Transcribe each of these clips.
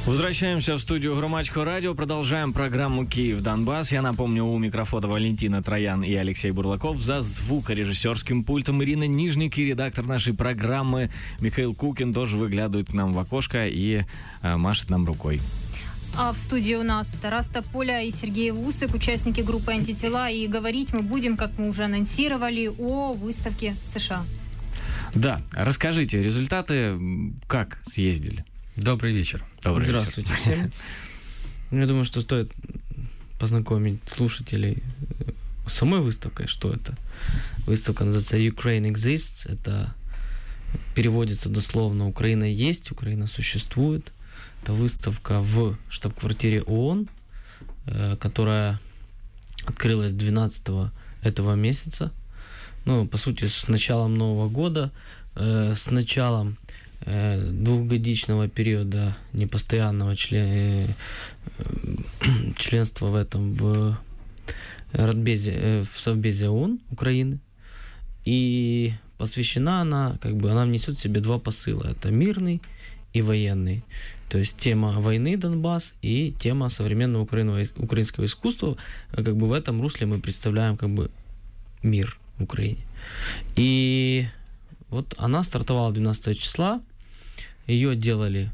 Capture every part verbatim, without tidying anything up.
Возвращаемся в студию Громадского радио. Продолжаем программу «Киев-Донбасс». Я напомню, у микрофона Валентина Троян и Алексей Бурлаков. За звукорежиссерским пультом Ирина Нижник и редактор нашей программы Михаил Кукин тоже выглядывает к нам в окошко и э, машет нам рукой. А в студии у нас Тарас Тополя и Сергей Вусык, участники группы «Антитела». И говорить мы будем, как мы уже анонсировали, о выставке в США. Да, расскажите, результаты как съездили? Добрый вечер. Добрый Здравствуйте вечер. всем. Я думаю, что стоит познакомить слушателей с самой выставкой, что это. Выставка называется «Ukraine Exists». Это переводится дословно «Украина есть», «Украина существует». Это выставка в штаб-квартире ООН, которая открылась двенадцатого этого месяца. Ну, по сути, с началом Нового года, с началом двухгодичного периода непостоянного член, членства в этом в Радбезе, в Совбезе ООН Украины. И посвящена она, как бы, она внесет в себе два посыла. Это мирный и военный. То есть тема войны Донбасс и тема современного украинского искусства. Как бы в этом русле мы представляем, как бы, мир в Украине. И вот она стартовала двенадцатого числа. Ее делали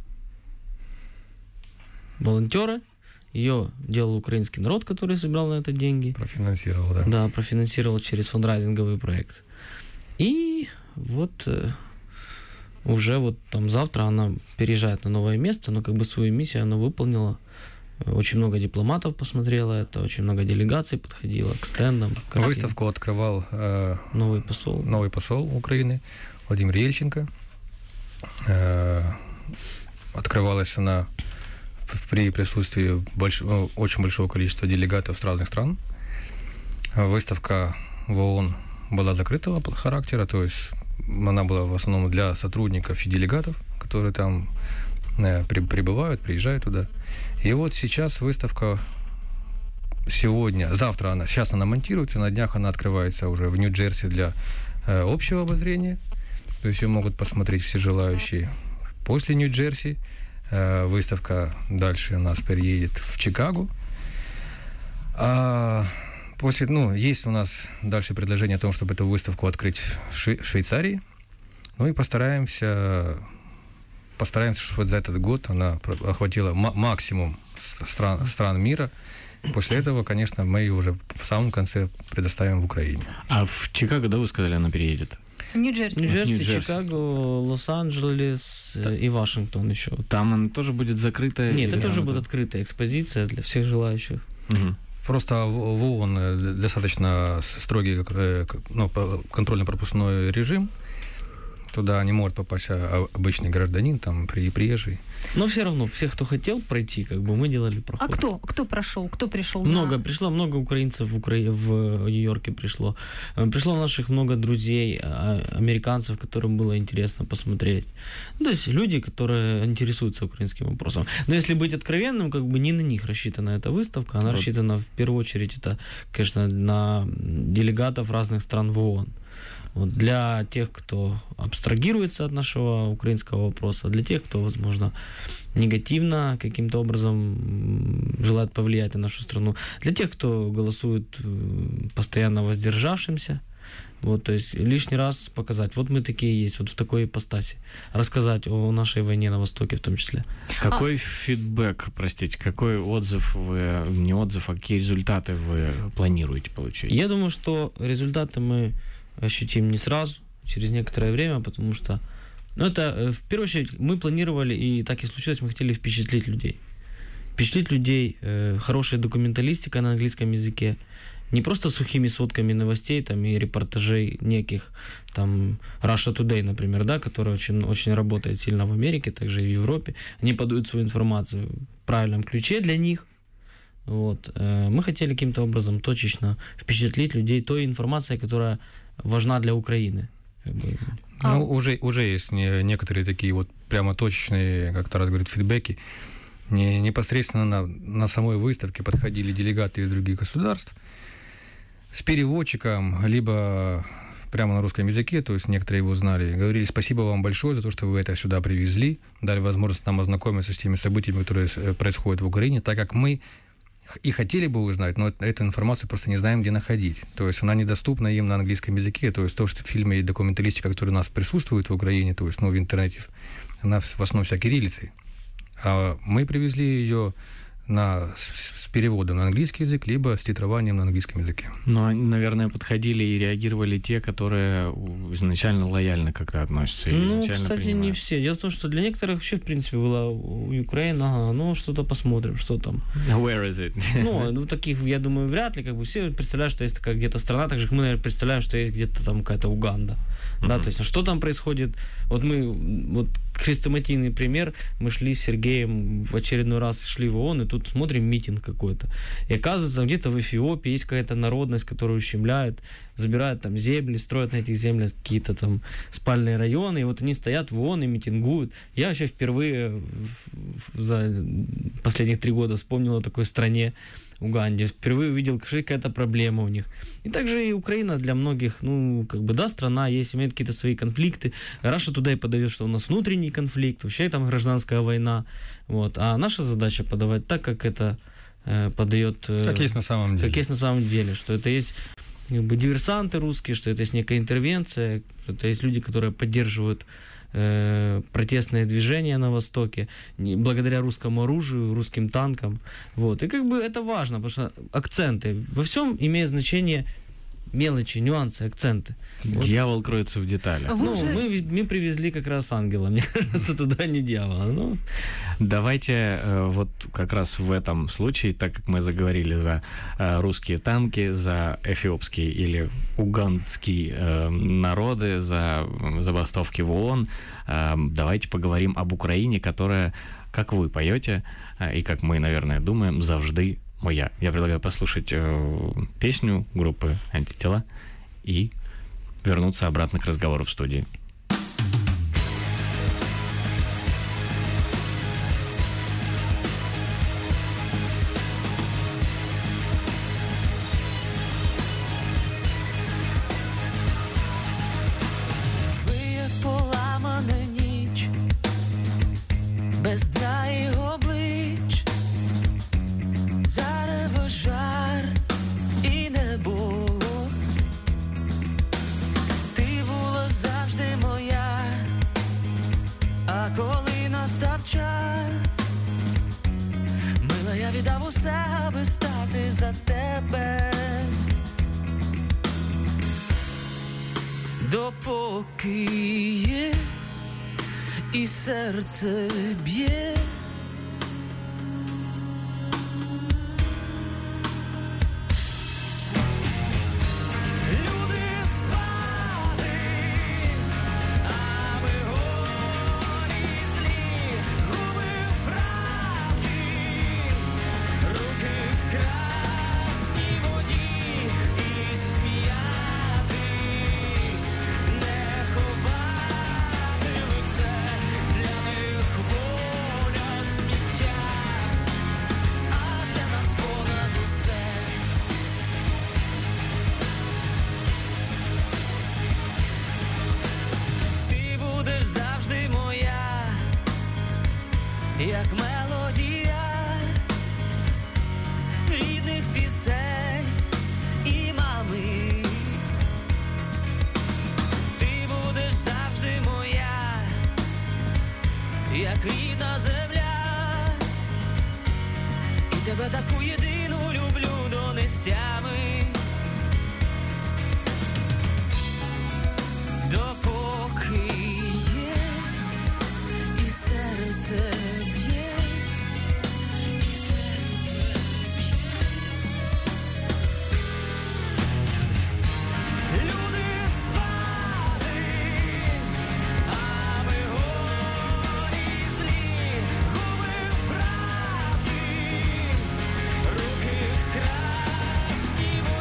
волонтеры, ее делал украинский народ, который собирал на это деньги. Профинансировал, да. Да, профинансировал через фандрайзинговый проект. И вот э, уже вот там завтра она переезжает на новое место, но как бы свою миссию она выполнила. Очень много дипломатов посмотрело это, очень много делегаций подходило к стендам. К Выставку открывал э, новый посол. новый посол Украины Владимир Ельченко. Э, открывалась она при присутствии больш... очень большого количества делегатов с разных стран. Выставка в ООН была закрытого характера, то есть она была в основном для сотрудников и делегатов, которые там э, прибывают, приезжают туда. И вот сейчас выставка сегодня, завтра она, сейчас она монтируется, на днях она открывается уже в Нью-Джерси для э, общего обозрения. То есть ее могут посмотреть все желающие. После Нью-Джерси э, выставка дальше у нас переедет в Чикаго. А после, ну, есть у нас дальше предложение о том, чтобы эту выставку открыть в Шве- Швейцарии. Ну и постараемся, постараемся, чтобы за этот год она охватила м- максимум стран, стран мира. После этого, конечно, мы ее уже в самом конце предоставим в Украине. А в Чикаго, да, вы сказали, она переедет? Нью-Джерси. Нью-Джерси, Нью-Джерси. Чикаго, Лос-Анджелес Да. и Вашингтон еще. Там она тоже будет закрытая? Нет, это или тоже она будет там? открытая экспозиция для всех желающих. Мгм. Просто в в ООН достаточно строгий э, к- ну, по- контрольно-пропускной режим. Туда не может попасть а, обычный гражданин, там, при, приезжий. Но все равно, всех, кто хотел пройти, как бы мы делали А проход. кто? Кто прошел? Кто пришел? Много на... пришло, много украинцев в, Укра... в Нью-Йорке пришло. Э, Пришло наших много друзей, а, американцев, которым было интересно посмотреть. Ну, то есть люди, которые интересуются украинским вопросом. Но если быть откровенным, как бы не на них рассчитана эта выставка, она Вот. рассчитана в первую очередь, это, конечно, на делегатов разных стран в ООН. Вот для тех, кто абстрагируется от нашего украинского вопроса, для тех, кто, возможно, негативно каким-то образом м, желает повлиять на нашу страну, для тех, кто голосует э, постоянно воздержавшимся. Вот, то есть лишний раз показать, вот мы такие есть, вот в такой ипостаси. Рассказать о нашей войне на Востоке в том числе. Какой фидбэк, простите, какой отзыв вы, не отзыв, а какие результаты вы планируете получить? Я думаю, что результаты мы ощутим не сразу, через некоторое время, потому что, ну, это, э, в первую очередь, мы планировали, и так и случилось, мы хотели впечатлить людей. Впечатлить людей э, хорошей документалистикой на английском языке, не просто сухими сводками новостей там, и репортажей неких, там, Russia Today, например, да, которая очень, очень работает сильно в Америке, также и в Европе. Они подают свою информацию в правильном ключе для них. Вот. Э, Мы хотели каким-то образом точечно впечатлить людей той информацией, которая важна для Украины. Как бы. А- Ну, уже, уже есть не- некоторые такие вот прямо точечные, как Тарас говорит, фидбэки. Не, непосредственно на, на самой выставке подходили делегаты из других государств с переводчиком, либо прямо на русском языке, то есть некоторые его знали, говорили: спасибо вам большое за то, что вы это сюда привезли, дали возможность нам ознакомиться с теми событиями, которые происходят в Украине, так как мы и хотели бы узнать, но эту информацию просто не знаем, где находить. То есть она недоступна им на английском языке, то есть то, что фильмы и документалистика, которые у нас присутствуют в Украине, то есть, ну, в интернете, она в основном вся кириллицей. А мы привезли ее на, с, с переводом на английский язык, либо с титрованием на английском языке. Но, наверное, подходили и реагировали те, которые изначально лояльно как-то относятся. Ну, кстати, принимают. Не все. Дело в том, что для некоторых вообще, в принципе, было Украина, ага, ну, что-то посмотрим, что там. Where is it? Ну, ну, таких, я думаю, вряд ли. Как бы все представляют, что есть такая где-то страна, так же, как мы, наверное, представляем, что есть где-то там какая-то Уганда. Mm-hmm. Да, то есть, что там происходит? Вот мы, вот хрестоматийный пример, мы шли с Сергеем в очередной раз, шли в ООН, и тут смотрим митинг какой-то. И оказывается, где-то в Эфиопии есть какая-то народность, которую ущемляют, забирают там земли, строят на этих землях какие-то там спальные районы, и вот они стоят в ООН и митингуют. Я вообще впервые за последних три года вспомнил о такой стране, Уганде. Впервые увидел, что какая-то проблема у них. И также и Украина для многих, ну, как бы, да, страна есть, имеет какие-то свои конфликты. Раша туда и подает, что у нас внутренний конфликт, вообще там гражданская война. Вот. А наша задача подавать так, как это э, подает... Э, как есть на самом деле. Как есть на самом деле. Что это есть как бы диверсанты русские, что это есть некая интервенция, что это есть люди, которые поддерживают протестные движения на Востоке, благодаря русскому оружию, русским танкам. Вот. И как бы это важно, потому что акценты. Во всем имеет значение мелочи, нюансы, акценты. Дьявол вот. Кроется в деталях. Ну, уже... мы, мы привезли как раз ангела, мне кажется, туда не дьявола. Но... Давайте вот как раз в этом случае, так как мы заговорили за русские танки, за эфиопские или угандские народы, за забастовки в ООН, давайте поговорим об Украине, которая, как вы поете, и как мы, наверное, думаем, завжди моя. Я предлагаю послушать э, песню группы «Антитела» и вернуться обратно к разговору в студии. Виє поламана ніч, без дна і облич, зарево жар і небо. Ти була завжди моя, а коли настав час, мила, я віддав усе, аби стати за тебе. Допоки є і серце б'є, як мелодія рідних пісень і мами. Ти будеш завжди моя, як рідна земля, і тебе таку єдину люблю до нестями. Допоки є і серце б'є, і серце б'є. Люди спали, а ми горі злі, губи в правді, руки в красній воді.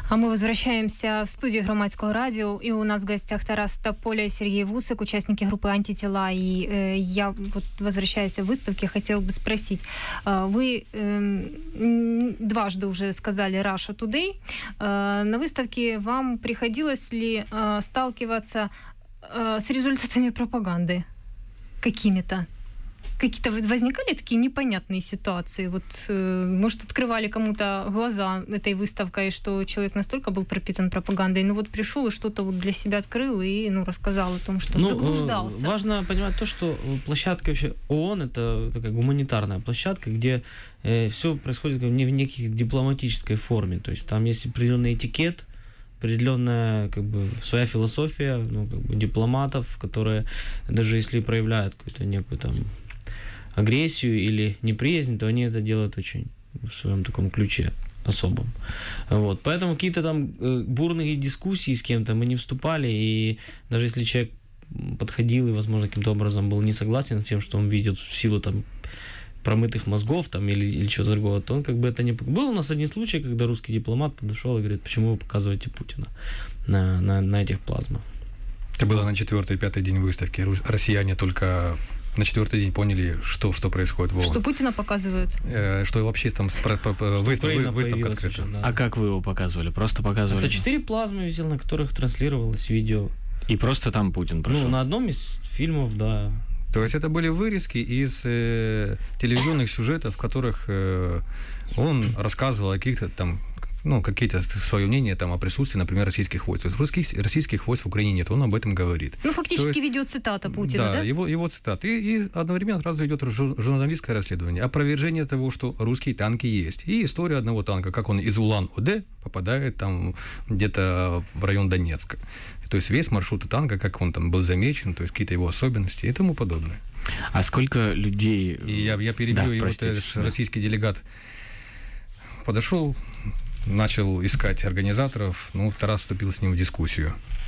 А мы возвращаемся в студию Громадского радио, и у нас в гостях Тарас Тополя и Сергей Вусык, участники группы «Антитела». И э, я, вот, возвращаясь в выставке, хотела бы спросить. Э, вы э, дважды уже сказали Russia Today. Э, на выставке вам приходилось ли э, сталкиваться э, с результатами пропаганды какими-то? Какие-то возникали такие непонятные ситуации? Вот, э, может, открывали кому-то глаза этой выставкой, что человек настолько был пропитан пропагандой, ну вот пришел и что-то вот для себя открыл и ну, рассказал о том, что Ну, заблуждался. э, важно понимать то, что площадка вообще ООН — это такая гуманитарная площадка, где э, все происходит как не в некой дипломатической форме. То есть там есть определенный этикет, определенная как бы своя философия, ну, как бы дипломатов, которые даже если проявляют какую-то некую там агрессию или неприязнь, то они это делают очень в своем таком ключе особом. Вот. Поэтому какие-то там э, бурные дискуссии с кем-то мы не вступали, и даже если человек подходил и, возможно, каким-то образом был не согласен с тем, что он видит в силу там промытых мозгов там, или, или чего-то другого, то он как бы это не... Был у нас один случай, когда русский дипломат подошел и говорит, почему вы показываете Путина на, на, на этих плазмах. Это было на четвертый, пятый день выставки. Рус- Россияне только на четвертый день поняли, что, что происходит в ООН. Что Путина показывают? Э, Что вообще там спро- по- по- Что выстав- Украина вы- выставка появилась открыта. уже, да. А как вы его показывали? Просто показывали? Это четыре плазмы висело, на которых транслировалось видео. И просто там Путин прошел? Ну, на одном из фильмов, да. То есть это были вырезки из э, телевизионных сюжетов, в которых э, он рассказывал о каких-то там, ну, какие-то свое мнение там о присутствии, например, российских войск. То есть русских, российских войск в Украине нет, он об этом говорит. Ну, фактически То есть- видеоцитата Путина, да? Да, его, его цитаты. И, и одновременно сразу идет жу- журналистское расследование, опровержение того, что русские танки есть. И история одного танка, как он из Улан-Удэ попадает там где-то в район Донецка. То есть весь маршрут танка, как он там был замечен, то есть какие-то его особенности и тому подобное. А сколько людей... И я, я перебью, Да, и вот простите, этот да. российский делегат подошел, начал искать организаторов, ну, Тарас вступил с ним в дискуссию.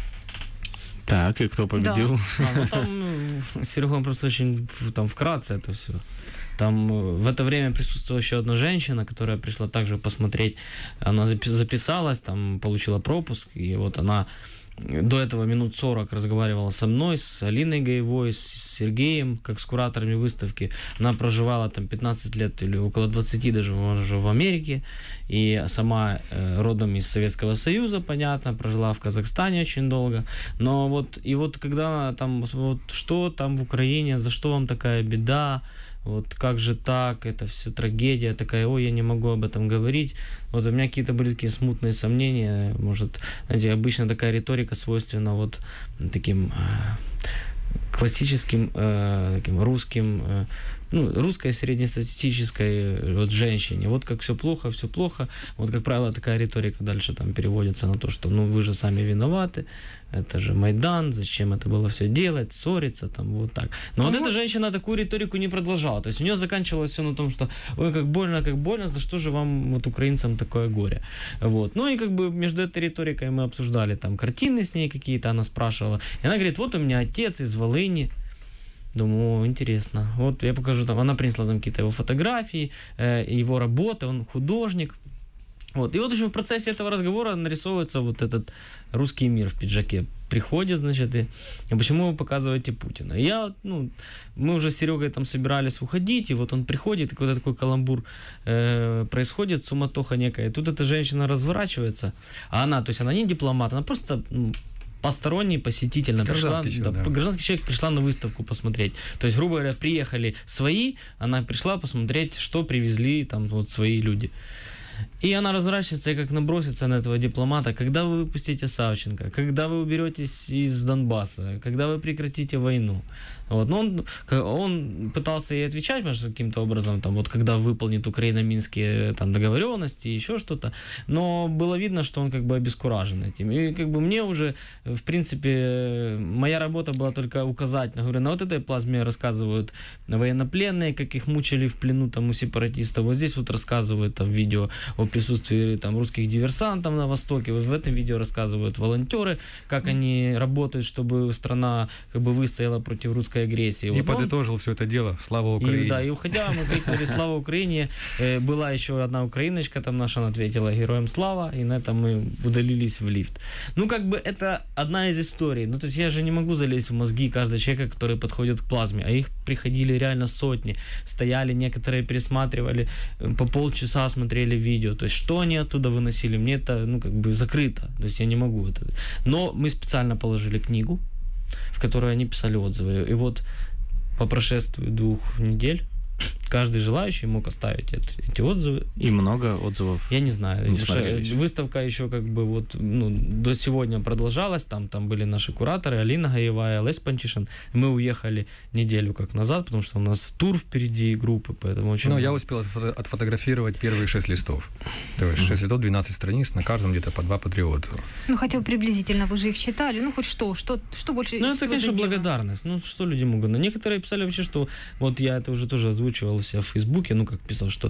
Так, и кто победил? А, ну там ну, Серега просто очень в- там вкратце это все. Там э, в это время присутствовала еще одна женщина, которая пришла также посмотреть. Она запи- записалась, там получила пропуск, и вот она до этого минут сорок разговаривала со мной, с Алиной Гаевой, с Сергеем, как с кураторами выставки. Она проживала там пятнадцать лет или около двадцати даже уже в Америке. И сама э, родом из Советского Союза, понятно, прожила в Казахстане очень долго. Но вот, и вот когда там, вот что там в Украине, за что вам такая беда, вот как же так, это все трагедия такая, ой, я не могу об этом говорить. Вот у меня какие-то были такие смутные сомнения, может, знаете, обычно такая риторика свойственна вот таким э, классическим э, таким русским, э, ну, русской среднестатистической э, вот женщине. Вот как все плохо, все плохо. Вот, как правило, такая риторика дальше там переводится на то, что ну вы же сами виноваты, это же Майдан, зачем это было все делать, ссориться, там вот так. Но вот эта женщина такую риторику не продолжала. То есть у нее заканчивалось все на том, что ой, как больно, как больно, за что же вам, вот украинцам, такое горе. Вот. Ну и как бы между этой риторикой мы обсуждали там картины с ней какие-то, она спрашивала. И она говорит, вот у меня отец из Волыни. Думаю, о, интересно. Вот я покажу там, она принесла там какие-то его фотографии, э, его работы, он художник. Вот. И вот еще в процессе этого разговора нарисовывается вот этот русский мир в пиджаке. Приходит, значит, и а почему вы показываете Путина? И я, ну, мы уже с Серегой там собирались уходить, и вот он приходит, и какой-то такой каламбур э, происходит, суматоха некая. И тут эта женщина разворачивается, а она, то есть она не дипломат, она просто ну, посторонний посетитель, она пришла, Гражданский человек, да, да. гражданский человек пришла на выставку посмотреть. То есть, грубо говоря, приехали свои, она пришла посмотреть, что привезли там вот свои люди. И она разворачивается и как набросится на этого дипломата. Когда вы выпустите Савченко? Когда вы уберетесь из Донбасса? Когда вы прекратите войну? Вот. Но он, он пытался ей отвечать, может, каким-то образом, там, вот, когда выполнит Украина минские там, договоренности, еще что-то. Но было видно, что он как бы обескуражен этим. И как бы мне уже, в принципе, моя работа была только указать. Я говорю, на вот этой плазме рассказывают военнопленные, как их мучили в плену там, у сепаратистов. Вот здесь вот рассказывают там, видео о присутствии там, русских диверсантов на Востоке. Вот в этом видео рассказывают волонтеры, как они работают, чтобы страна как бы выстояла против русской русской агрессии. И Вот он- подытожил все это дело. Слава и, Украине. да, и уходя, мы крикнули «Слава Украине!». Э, Была еще одна украиночка, там наша, она ответила «Героям слава!», и на этом мы удалились в лифт. Ну, как бы это одна из историй. Ну, то есть я же не могу залезть в мозги каждого человека, который подходит к плазме. А их приходили реально сотни. Стояли, некоторые пересматривали, э, по полчаса смотрели видео. То есть что они оттуда выносили, мне это, ну, как бы закрыто. То есть я не могу это. Но мы специально положили книгу, в которой они писали отзывы. И вот по прошествии двух недель каждый желающий мог оставить эти, эти отзывы. И много отзывов. Я не знаю. Не потому что смотрели еще. выставка еще как бы вот ну, до сегодня продолжалась. Там, там были наши кураторы Алина Гаевая, Лесь Панчишин. Мы уехали неделю как назад, потому что у нас тур впереди группы, поэтому очень... Ну, я много. успел отфото- отфотографировать первые шесть листов. То есть шесть листов, двенадцать страниц, на каждом где-то по два, по три отзыва. Ну, хотя бы приблизительно, вы же их читали. Ну, хоть что, что, что больше Ну, это, всего конечно, задело? благодарность. Ну, что люди могут? Но некоторые писали вообще, что... Вот я это уже тоже озвучивал у себя в Фейсбуке, ну, как писал, что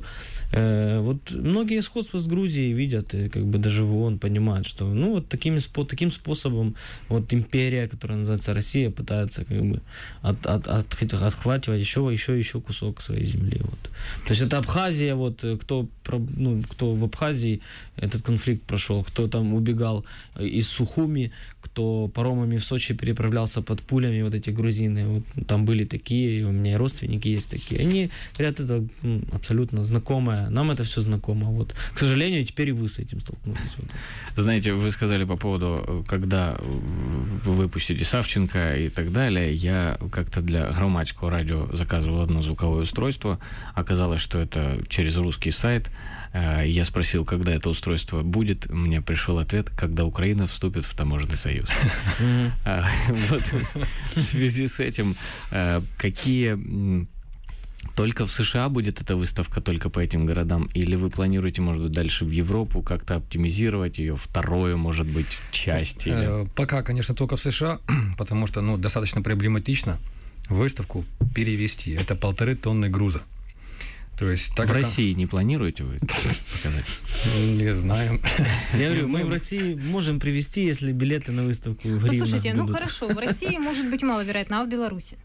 э, вот многие сходства с Грузией видят, и как бы даже в ООН понимают, что, ну, вот такими, спо- таким способом вот империя, которая называется Россия, пытается как бы от, от, от, отхватывать еще, еще, еще кусок своей земли. Вот. То есть это Абхазия, вот, э, кто, про- ну, кто в Абхазии этот конфликт прошел, кто там убегал из Сухуми, кто паромами в Сочи переправлялся под пулями, вот эти грузины, вот, там были такие, и у меня и родственники есть такие. Они говорят, это м, абсолютно знакомое, нам это все знакомо. Вот. К сожалению, теперь и вы с этим столкнулись. Вот. Знаете, вы сказали по поводу, когда вы выпустите Савченко и так далее. Я как-то для Громадского радио заказывал одно звуковое устройство. Оказалось, что это через русский сайт. Э, Я спросил, когда это устройство будет. Мне пришел ответ, когда Украина вступит в таможенный союз. Мгм. А, Вот в связи с этим, э, какие... м, Только в США будет эта выставка, только по этим городам? Или вы планируете, может быть, дальше в Европу как-то оптимизировать ее, вторую, может быть, часть? Или... Э, Пока, конечно, только в США, потому что ну, достаточно проблематично выставку перевести. Это полторы тонны груза. То есть, так в как- России не планируете вы показать? Не знаю. Я говорю, мы в России можем привезти, если билеты на выставку в Ну, гривнах слушайте, ну будут. хорошо, в России может быть маловероятно, а в Беларуси?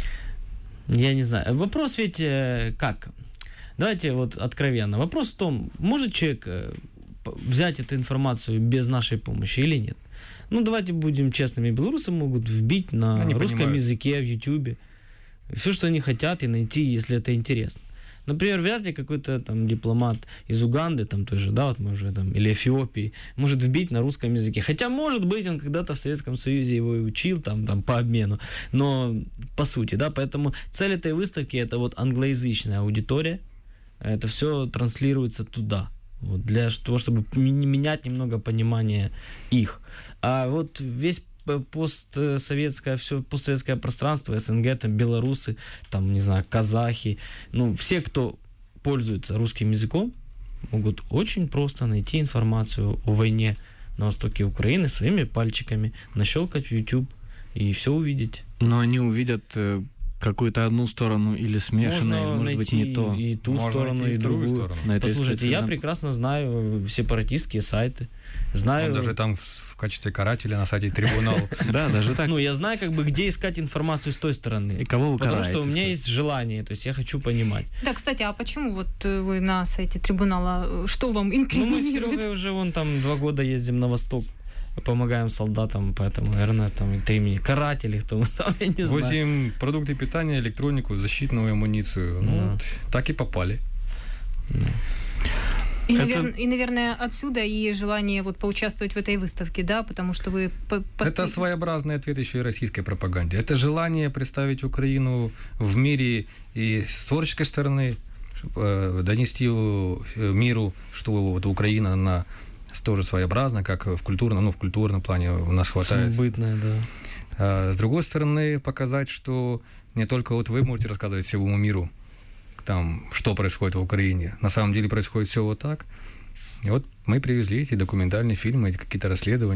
Я не знаю. Вопрос ведь э, как? Давайте вот откровенно. Вопрос в том, может человек э, п- взять эту информацию без нашей помощи или нет? Ну, давайте будем честными. Белорусы могут вбить на Они русском понимают. языке в Ютубе все, что они хотят, и найти, если это интересно. Например, вряд ли какой-то там дипломат из Уганды, там той же, да, вот мы уже там, или Эфиопии, может вбить на русском языке. Хотя, может быть, он когда-то в Советском Союзе его и учил, там, там, по обмену. Но, по сути, да, поэтому цель этой выставки — это вот англоязычная аудитория. Это все транслируется туда. Вот, для того, чтобы м- менять немного понимание их. А вот весь п- постсоветское, все постсоветское пространство, СНГ, там, белорусы, там, не знаю, казахи, ну, все, кто пользуется русским языком, могут очень просто найти информацию о войне на востоке Украины своими пальчиками, нащелкать в YouTube и все увидеть. Но они увидят э, какую-то одну сторону или смешанную, или, может быть, найти не то. и ту Можно сторону, найти и и другую другую. сторону. На этой Послушайте, я специ- прекрасно знаю сепаратистские сайты. Знаю, Он даже там в в качестве карателя на сайте трибунала. Да, даже так. ну, я знаю, как бы, где искать информацию с той стороны. И кого вы Потому караете, что у меня скажите? есть желание, то есть я хочу понимать. Да, кстати, а почему вот э, вы на сайте трибунала, э, что вам Ну, мы с инкриминирует? Серегой уже вон там два года ездим на восток, помогаем солдатам, поэтому, наверное, там и три имени каратели, кто мы там, я не знаю. Возим продукты питания, электронику, защитную амуницию. Ну, Да. вот так и попали. И, Это- навер- и, наверное, отсюда и желание вот поучаствовать в этой выставке, да, потому что вы... по- Это посмотри- своеобразный ответ еще и российской пропаганде. Это желание представить Украину в мире и с творческой стороны, чтоб, э, донести э, миру, что вот Украина, она тоже своеобразна, как в культурном, ну, в культурном плане у нас хватает. Самобытное, да. А с другой стороны, показать, что не только вот вы можете рассказывать всему миру, там, что происходит в Украине. На самом деле происходит все вот так. И вот мы привезли эти документальные фильмы, эти какие-то расследования.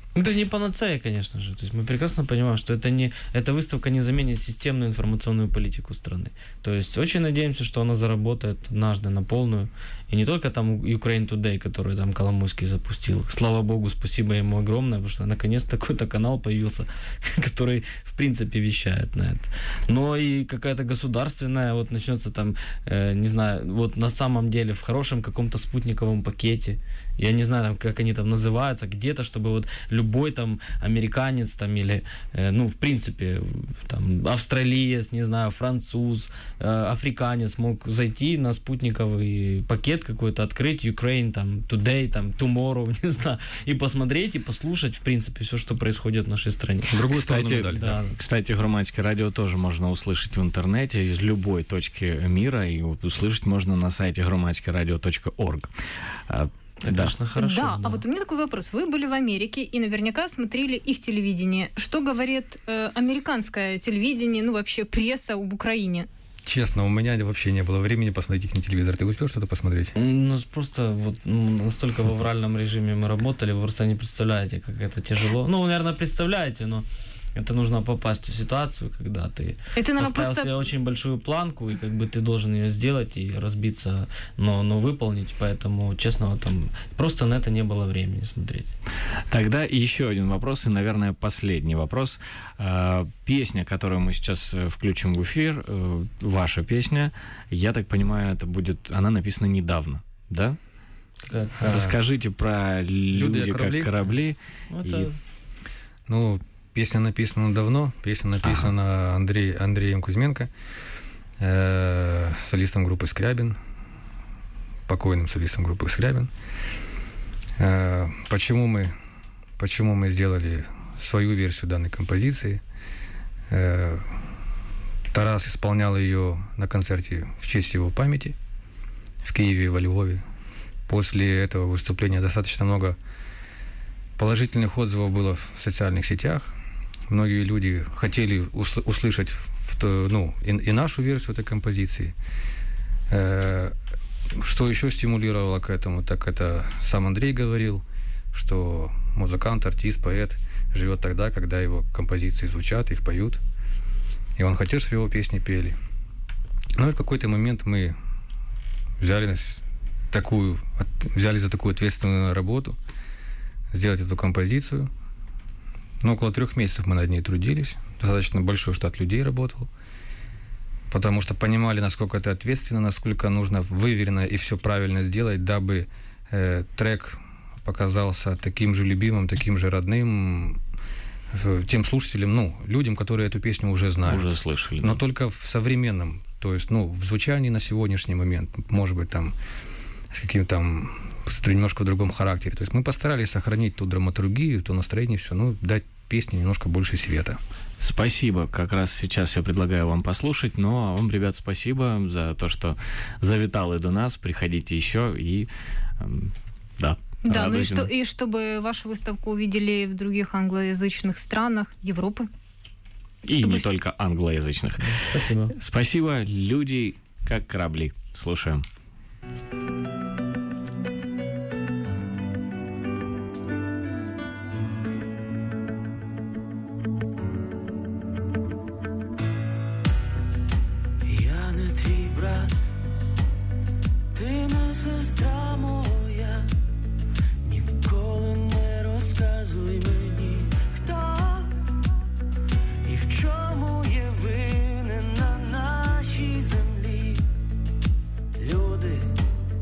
Это не панацея, конечно же. То есть мы прекрасно понимаем, что это не, эта выставка не заменит системную информационную политику страны. То есть очень надеемся, что она заработает однажды на полную. И не только там Ukraine Today, который там Коломойский запустил. Слава богу, спасибо ему огромное, потому что наконец такой-то канал появился, который в принципе вещает на это. Но и какая-то государственная, вот начнется там, э, не знаю, вот на самом деле в хорошем каком-то спутниковом пакете, я не знаю, там, как они там называются, где-то, чтобы вот любой там американец там или, э, ну, в принципе, там, австралиец, не знаю, француз, э, африканец мог зайти на спутниковый пакет какой-то, открыть Ukraine, там, Today, там, Tomorrow, не знаю, и посмотреть, и послушать, в принципе, все, что происходит в нашей стране. Другую сторону Кстати, медали. да. Кстати, громадское радио тоже можно услышать в интернете из любой точки мира, и вот услышать можно на сайте громадское радио точка орг. А, Это, да. конечно, хорошо. Да, а вот у меня такой вопрос. Вы были в Америке и наверняка смотрели их телевидение. Что говорит э, американское телевидение, ну вообще пресса об Украине? Честно, у меня вообще не было времени посмотреть их на телевизор. Ты успел что-то посмотреть? Ну, просто вот ну, настолько в авральном режиме мы работали, вы просто не представляете, как это тяжело. Ну, вы, наверное, представляете, но это нужно попасть в ситуацию, когда ты Это, наверное, поставил просто... себе очень большую планку, и как бы ты должен ее сделать и разбиться, но, но выполнить. Поэтому, честно, вот там просто на это не было времени смотреть. Тогда еще один вопрос, и, наверное, последний вопрос. А, Песня, которую мы сейчас э, включим в эфир, э, ваша песня, я так понимаю, это будет, она написана недавно, да? Как, А, Расскажите про «Люди, «Люди, как корабли». корабли». ну, И- это Ну, песня написана давно. Песня написана Андрей, Андреем Кузьменко, э, солистом группы «Скрябин», покойным солистом группы «Скрябин». Э, почему мы, почему мы сделали свою версию данной композиции? Э, Тарас исполнял ее на концерте в честь его памяти в Киеве и во Львове. После этого выступления достаточно много положительных отзывов было в социальных сетях. Многие люди хотели усл- услышать в то- ну, и, и нашу версию этой композиции. Э, Что еще стимулировало к этому, так это сам Андрей говорил, что музыкант, артист, поэт живет тогда, когда его композиции звучат, их поют. И он хотел, чтобы его песни пели. Ну и в какой-то момент мы взяли, нас такую, от- взяли за такую ответственную работу сделать эту композицию. Ну, около трех месяцев мы над ней трудились. Достаточно большой штат людей работал. Потому что понимали, насколько это ответственно, насколько нужно выверенно и все правильно сделать, дабы э, трек показался таким же любимым, таким же родным э, тем слушателям, ну, людям, которые эту песню уже знают. Уже слышали. Но да. только в современном, то есть, ну, в звучании на сегодняшний момент, может быть, там, с каким-то там, с немножко в другом характере. То есть мы постарались сохранить ту драматургию, то настроение, все, ну, дать песне немножко больше света. Спасибо. Как раз сейчас я предлагаю вам послушать. Ну, а вам, ребят, спасибо за то, что завитали до нас. Приходите еще и... эм, да. Да, ну и, радуйте что, нас. и чтобы вашу выставку увидели в других англоязычных странах Европы. И чтобы не с- только англоязычных. спасибо. Спасибо. Люди как корабли. Слушаем. Я не твій брат, ти не сестра моя, ніколи не розказуй мені, хто і в чому є винен на нашій землі. Люди,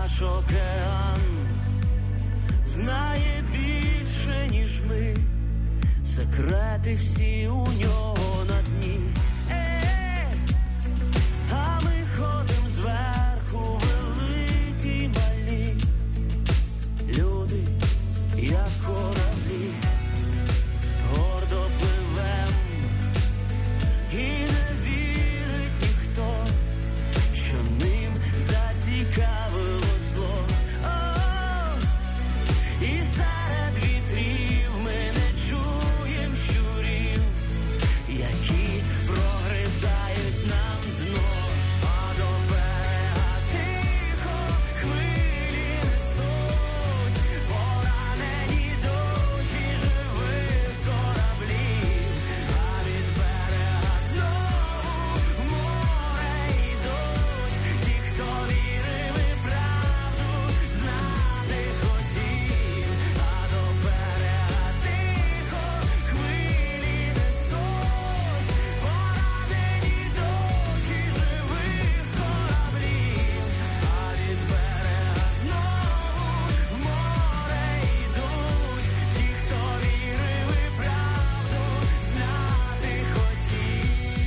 наш океан знає більше, ніж ми, секрети всі у нього на дні. Е-е-е, а ми ходим зверху, великі малі, люди, як кораблі, гордо пливем, і не вірить ніхто, що ним зацікавило зло. О, і серед вітрів ми не чуєм щурів, які прогризають нам дно. А до берега тихо хвилі несуть поранені душі живих кораблів. А від берега знову в море йдуть ті, хто вірив і правду знати хотів. А до берега тихо хвилі несуть поранені душі живих кораблів. А від берега знову в море йдуть ті, хто вірив і правду знати хотів.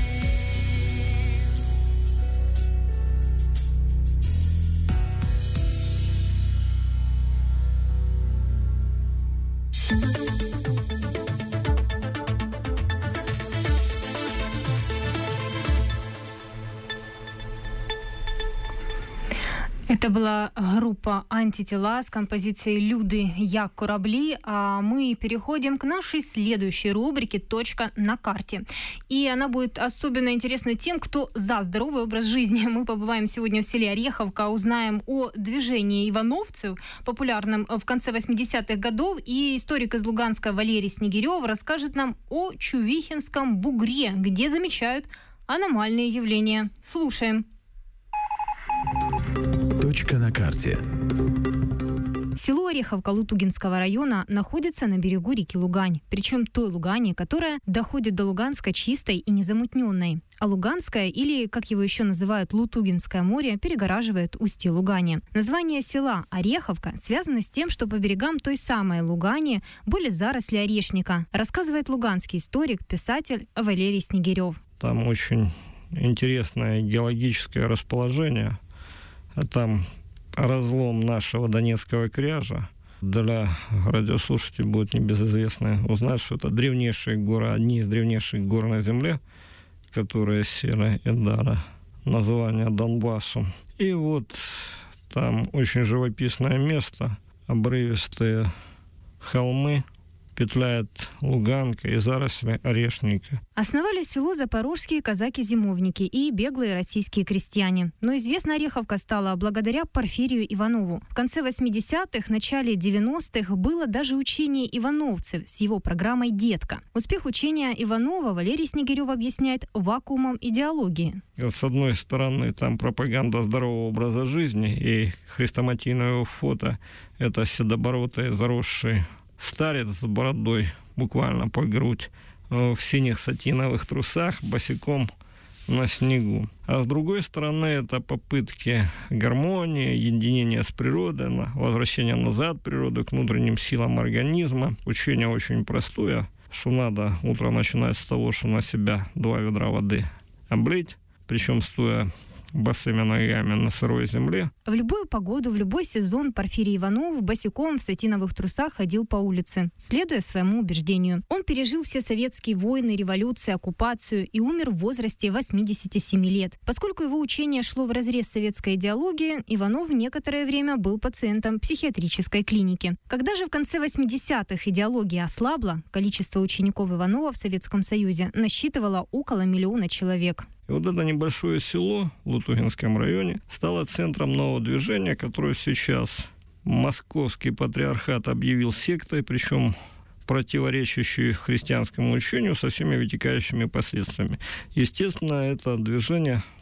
Это была группа «Антитела» с композицией «Люди, як корабли». А мы переходим к нашей следующей рубрике «Точка на карте». И она будет особенно интересна тем, кто за здоровый образ жизни. Мы побываем сегодня в селе Ореховка, узнаем о движении ивановцев, популярном в конце восьмидесятых годов. И историк из Луганска Валерий Снегирев расскажет нам о Чувихинском бугре, где замечают аномальные явления. Слушаем. Точка на карте. Село Ореховка Лутугинского района находится на берегу реки Лугань, причем той Лугани, которая доходит до Луганска чистой и незамутненной. А Луганское, или, как его еще называют, Лутугинское море, перегораживает устье Лугани. Название села Ореховка связано с тем, что по берегам той самой Лугани были заросли орешника, рассказывает луганский историк, писатель Валерий Снегирев. Там очень интересное геологическое расположение. Там разлом нашего Донецкого кряжа. Для радиослушателей будет небезызвестно узнать, что это древнейшие горы, одни из древнейших гор на Земле, которые сели и дали название Донбассу. И вот там очень живописное место, обрывистые холмы, петляет Луганка и заросли орешника. Основали село запорожские казаки-зимовники и беглые российские крестьяне. Но известна Ореховка стала благодаря Порфирию Иванову. В конце восьмидесятых, начале девяностых было даже учение ивановцев с его программой «Детка». Успех учения Иванова Валерий Снегирев объясняет вакуумом идеологии. С одной стороны, там пропаганда здорового образа жизни, и хрестоматийное его фото – это седобородый, заросший старец с бородой буквально по грудь, в синих сатиновых трусах, босиком на снегу. А с другой стороны, это попытки гармонии, единения с природой, возвращения назад природы к внутренним силам организма. Учение очень простое, что надо утро начинать с того, что на себя два ведра воды облить, причем стоя босыми ногами на сырой земле. В любую погоду, в любой сезон Порфирий Иванов босиком в сатиновых трусах ходил по улице, следуя своему убеждению. Он пережил все советские войны, революции, оккупацию и умер в возрасте восьмидесяти семи лет. Поскольку его учение шло вразрез с советской идеологией, Иванов некоторое время был пациентом психиатрической клиники. Когда же в конце восьмидесятых идеология ослабла, количество учеников Иванова в Советском Союзе насчитывало около миллиона человек. И вот это небольшое село в Лутугинском районе стало центром нового движения, которое сейчас Московский патриархат объявил сектой, причем противоречащей христианскому учению со всеми вытекающими последствиями. Естественно, это движение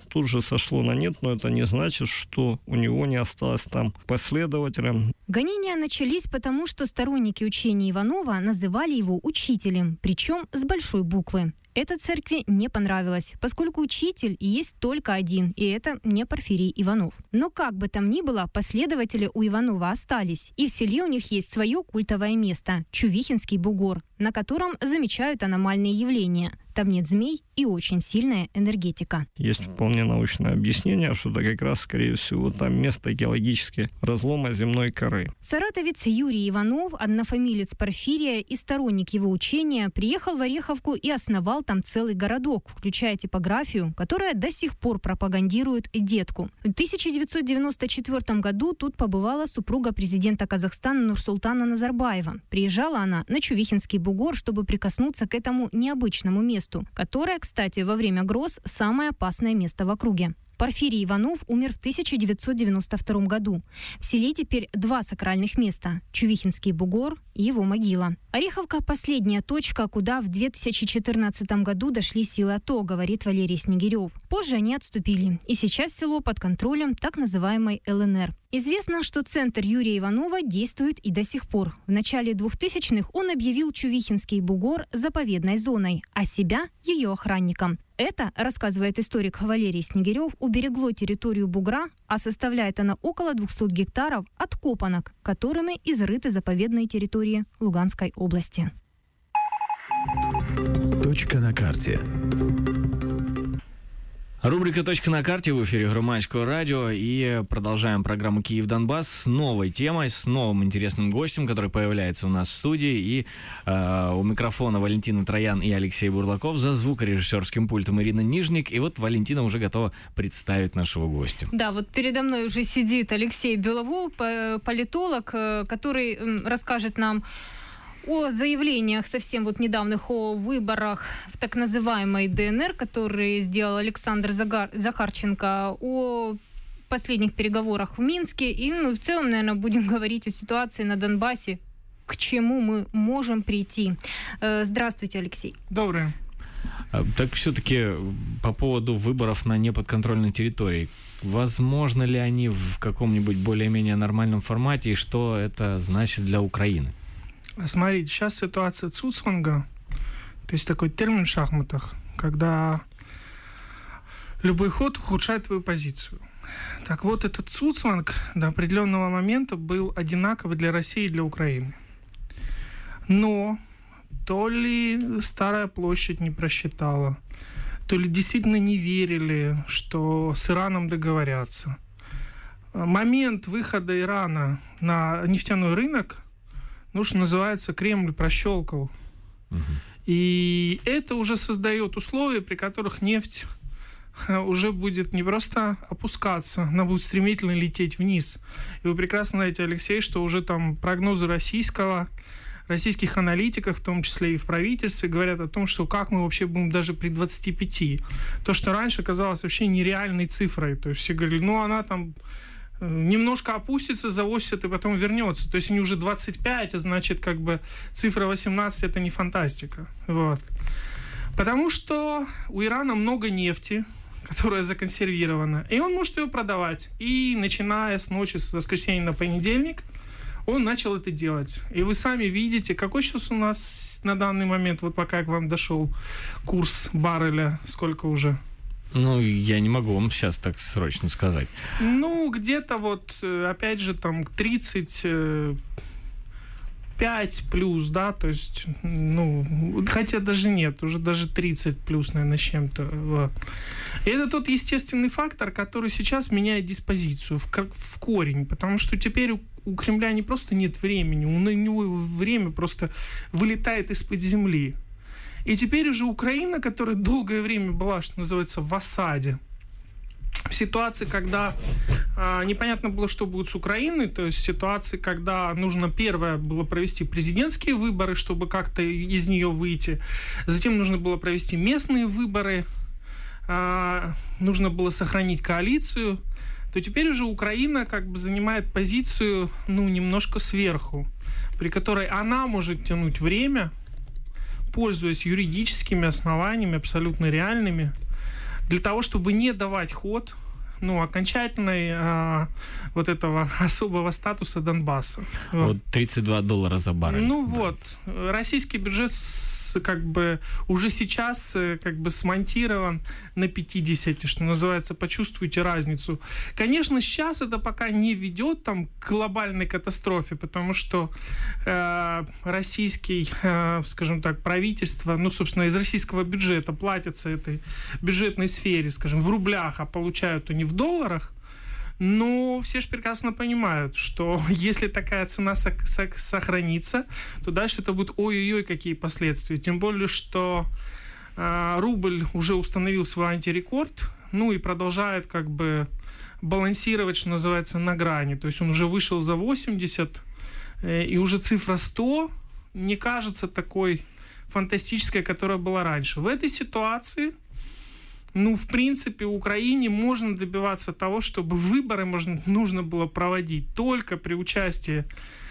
тут же сошло на нет, но это не значит, что у него не осталось там последователям. Гонения начались потому, что сторонники учения Иванова называли его учителем, причем с большой буквы. Это церкви не понравилось, поскольку учитель есть только один, и это не Порфирий Иванов. Но как бы там ни было, последователи у Иванова остались, и в селе у них есть свое культовое место – Чувихинский бугор, на котором замечают аномальные явления. Там нет змей и очень сильная энергетика. Есть вполне научное объяснение, что это как раз, скорее всего, там место геологически разлома земной коры. Саратовец Юрий Иванов, однофамилец Порфирия и сторонник его учения, приехал в Ореховку и основал там целый городок, включая типографию, которая до сих пор пропагандирует детку. В тысяча девятьсот девяносто четвёртом году тут побывала супруга президента Казахстана Нурсултана Назарбаева. Приезжала она на Чувихинский бугор, чтобы прикоснуться к этому необычному месту, которое, кстати, во время гроз самое опасное место в округе. Порфирий Иванов умер в тысяча девятьсот девяносто втором году. В селе теперь два сакральных места – Чувихинский бугор и его могила. Ореховка – последняя точка, куда в две тысячи четырнадцатом году дошли силы АТО, говорит Валерий Снегирев. Позже они отступили, и сейчас село под контролем так называемой эл эн эр. Известно, что центр Юрия Иванова действует и до сих пор. В начале двухтысячных он объявил Чувихинский бугор заповедной зоной, а себя – ее охранником. Это, рассказывает историк Валерий Снегирев, уберегло территорию бугра, а составляет она около двухсот гектаров от копанок, которыми изрыты заповедные территории Луганской области. Точка на карте. Рубрика «Точка на карте» в эфире Громадского радио. И продолжаем программу «Киев-Донбасс» с новой темой, с новым интересным гостем, который появляется у нас в студии. И э, у микрофона Валентина Троян и Алексей Бурлаков, за звукорежиссерским пультом Ирина Нижник. И вот Валентина уже готова представить нашего гостя. Да, вот передо мной уже сидит Алексей Беловол, политолог, который расскажет нам о заявлениях совсем вот недавних о выборах в так называемой дэ эн эр, которые сделал Александр Загар... Захарченко, о последних переговорах в Минске. И ну, в целом, наверное, будем говорить о ситуации на Донбассе, к чему мы можем прийти. Здравствуйте, Алексей. Доброе. Так все-таки по поводу выборов на неподконтрольной территории. Возможно ли они в каком-нибудь более-менее нормальном формате, и что это значит для Украины? Смотрите, сейчас ситуация цуцванга, то есть такой термин в шахматах, когда любой ход ухудшает твою позицию. Так вот, этот цуцванг до определенного момента был одинаковый для России и для Украины. Но то ли Старая площадь не просчитала, то ли действительно не верили, что с Ираном договорятся. Момент выхода Ирана на нефтяной рынок, ну, что называется, Кремль прощелкал. Uh-huh. И это уже создает условия, при которых нефть уже будет не просто опускаться, она будет стремительно лететь вниз. И вы прекрасно знаете, Алексей, что уже там прогнозы российского, российских аналитиков, в том числе и в правительстве, говорят о том, что как мы вообще будем даже при двадцати пяти. То, что раньше казалось вообще нереальной цифрой. То есть все говорили, ну, она там немножко опустится, завосит и потом вернется. То есть они уже двадцать пять, а значит, как бы цифра восемнадцать это не фантастика. Вот. Потому что у Ирана много нефти, которая законсервирована, и он может ее продавать. И начиная с ночи с воскресенья на понедельник, он начал это делать. И вы сами видите, какой сейчас у нас на данный момент, вот пока я к вам дошел, курс барреля, сколько уже? Ну, я не могу вам сейчас так срочно сказать. Ну, где-то вот, опять же, там тридцать пять плюс, да, то есть, ну, хотя даже нет, уже даже тридцать плюс, наверное, с чем-то. Вот. И это тот естественный фактор, который сейчас меняет диспозицию в, в корень, потому что теперь у, у Кремля не просто нет времени, у него время просто вылетает из-под земли. И теперь уже Украина, которая долгое время была, что называется, в осаде, в ситуации, когда э, непонятно было, что будет с Украиной, то есть в ситуации, когда нужно первое было провести президентские выборы, чтобы как-то из нее выйти, затем нужно было провести местные выборы, э, нужно было сохранить коалицию, то теперь уже Украина как бы занимает позицию, ну, немножко сверху, при которой она может тянуть время, пользуясь юридическими основаниями, абсолютно реальными, для того, чтобы не давать ход ну, окончательной а, вот этого особого статуса Донбасса. Вот тридцать два доллара за баррель. Ну да. вот, российский бюджет как бы уже сейчас как бы смонтирован на пятьдесят, что называется, почувствуйте разницу. Конечно, сейчас это пока не ведет там, к глобальной катастрофе, потому что э, российский, э, скажем так, правительство, ну, собственно, из российского бюджета платятся этой бюджетной сфере, скажем, в рублях, а получают они в долларах. Но все же прекрасно понимают, что если такая цена сох- сох- сохранится, то дальше это будут ой-ой-ой какие последствия. Тем более, что э, рубль уже установил свой антирекорд, ну и продолжает как бы балансировать, что называется, на грани. То есть он уже вышел за восемьдесят, э, и уже цифра сто не кажется такой фантастической, которая была раньше. В этой ситуации... Ну, в принципе, Украине можно добиваться того, чтобы выборы можно, нужно было проводить только при участии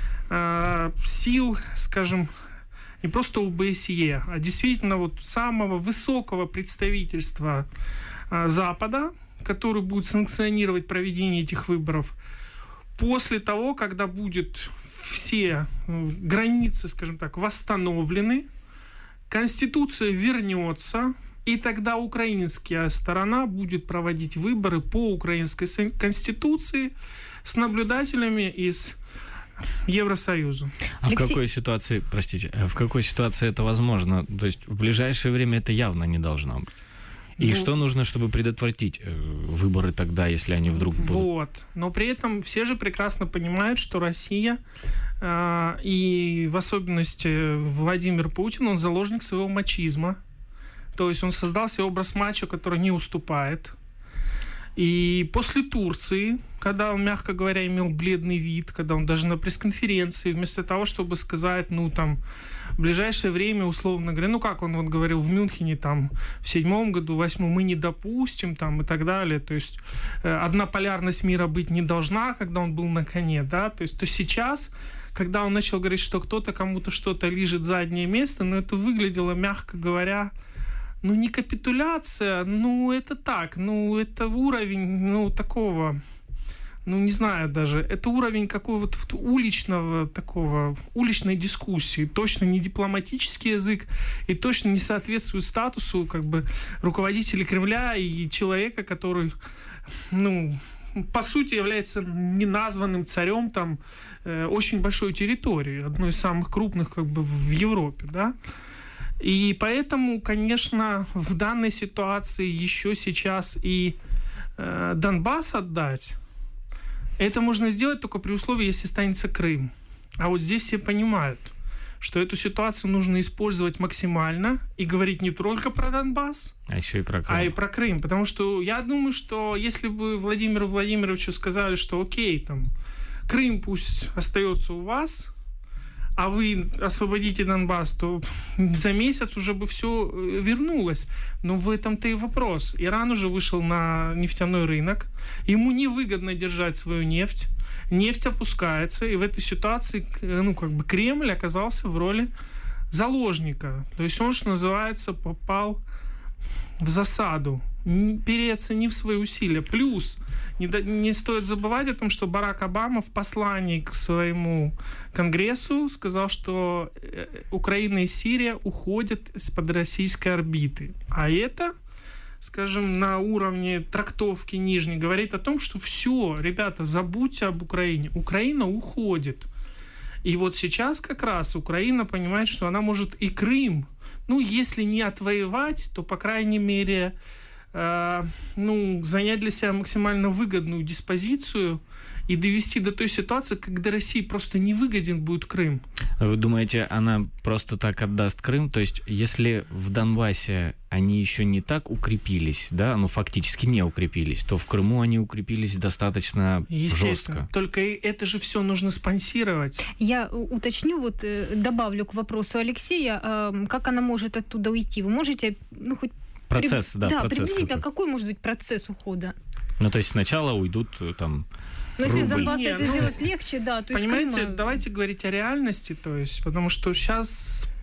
э, сил, скажем, не просто ОБСЕ, а действительно вот самого высокого представительства э, Запада, который будет санкционировать проведение этих выборов, после того, когда будут все э, границы, скажем так, восстановлены, Конституция вернется, и тогда украинская сторона будет проводить выборы по украинской конституции с наблюдателями из Евросоюза. А Алексей... в какой ситуации, простите, в какой ситуации это возможно? То есть в ближайшее время это явно не должно быть. И ну, что нужно, чтобы предотвратить выборы тогда, если они вдруг будут? Вот. Но при этом все же прекрасно понимают, что Россия, э, и в особенности Владимир Путин, он заложник своего мачизма. То есть он создал себе образ мачо, который не уступает. И после Турции, когда он, мягко говоря, имел бледный вид, когда он даже на пресс-конференции, вместо того, чтобы сказать, ну, там, в ближайшее время, условно говоря, ну, как он вот говорил в Мюнхене, там, в седьмом году, в восьмом, мы не допустим, там, и так далее. То есть э, одна полярность мира быть не должна, когда он был на коне, да, то есть, то сейчас... Когда он начал говорить, что кто-то кому-то что-то лижет заднее место, ну, это выглядело, мягко говоря, ну, не капитуляция, ну, это так, ну, это уровень, ну, такого, ну, не знаю даже, это уровень какого-то уличного, такого, уличной дискуссии, точно не дипломатический язык и точно не соответствует статусу, как бы, руководителя Кремля и человека, который, ну, по сути, является неназванным царем, там, э, очень большой территории, одной из самых крупных, как бы, в Европе, да. И поэтому, конечно, в данной ситуации еще сейчас и э, Донбасс отдать, это можно сделать только при условии, если останется Крым. А вот здесь все понимают, что эту ситуацию нужно использовать максимально и говорить не только про Донбасс, а еще и про Крым. А и про Крым. Потому что я думаю, что если бы Владимиру Владимировичу сказали, что окей, там, Крым пусть остается у вас, а вы освободите Донбасс, то за месяц уже бы все вернулось. Но в этом-то и вопрос. Иран уже вышел на нефтяной рынок. Ему невыгодно держать свою нефть. Нефть опускается. И в этой ситуации, ну, как бы Кремль оказался в роли заложника. То есть он, что называется, попал в засаду, переоценив свои усилия. Плюс не, не стоит забывать о том, что Барак Обама в послании к своему Конгрессу сказал, что Украина и Сирия уходят из-под российской орбиты. А это, скажем, на уровне трактовки нижней говорит о том, что все, ребята, забудьте об Украине. Украина уходит. И вот сейчас как раз Украина понимает, что она может и Крым, ну, если не отвоевать, то, по крайней мере, э, ну, занять для себя максимально выгодную диспозицию и довести до той ситуации, когда России просто не выгоден будет Крым. Вы думаете, она просто так отдаст Крым? То есть, если в Донбассе они еще не так укрепились, да, ну, фактически не укрепились, то в Крыму они укрепились достаточно жестко. Только это же все нужно спонсировать. Я уточню, вот добавлю к вопросу Алексея, как она может оттуда уйти? Вы можете, ну, хоть... Процесс, При... да, да, процесс. приблизительно, какой может быть процесс ухода? Ну, то есть сначала уйдут там... Но если с Донбасса Не, это ну, сделать легче, да, то есть понимаете, Крыма... давайте говорить о реальности, то есть, потому что сейчас